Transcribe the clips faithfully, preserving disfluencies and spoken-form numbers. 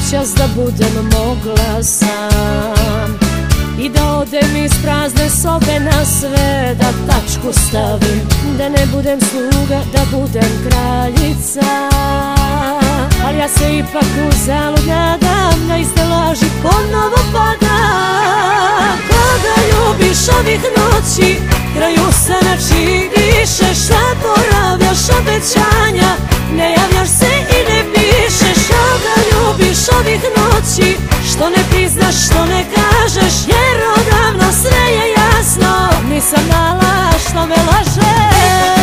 noćas da budem mogla sam i da odem iz prazne sobe na sve, da tačku stavim, da ne budem sluga, da budem kraljica. Ali ja se ipak uzalud nadam, na iste laži ponovo padam. Koga ljubiš ovih noći, kraju sana čiji dišeš, zaboravljaš obećanja, ne javljaš se i ne pišeš. Koga ljubiš ovih noći, što ne priznaš, što ne kažeš, jer odavno sve je jasno, nisam znala što me lažeš.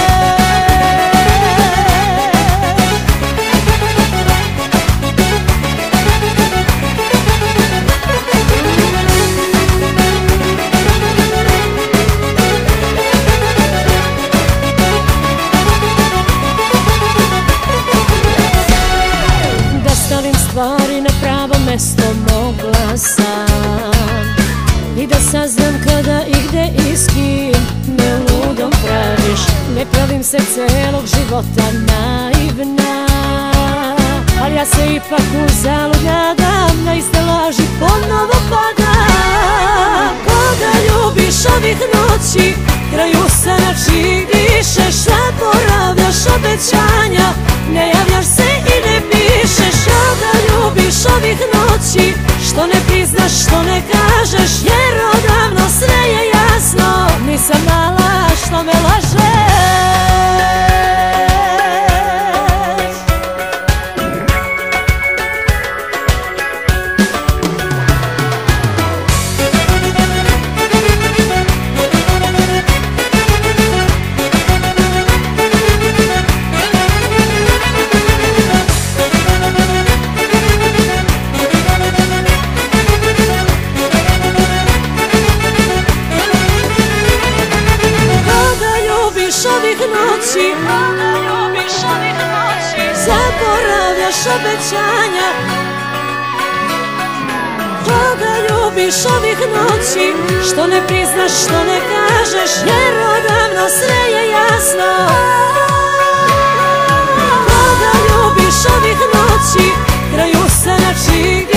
Stvari na pravo mesto mogla sam i da saznam kada i gde i s kim me ludom praviš. Ne pravim se celog života naivna, ali ja se ipak uzalud nadam, na iste laži ponovo padam. Koga ljubiš ovih noći, kraju sana čiji dišeš, zaboravljaš obećanja, ne javljaš se i ne pišeš. Koga ljubiš ovih noći, što ne priznaš, što ne kažeš, jer odavno sve je jasno, nisam znala što me lažeš. Zaboravljaš obećanja, koga ljubiš ovih noći, što ne priznaš, što ne kažeš, jer odavno sve je jasno. Koga ljubiš ovih noći, kraju sana čiji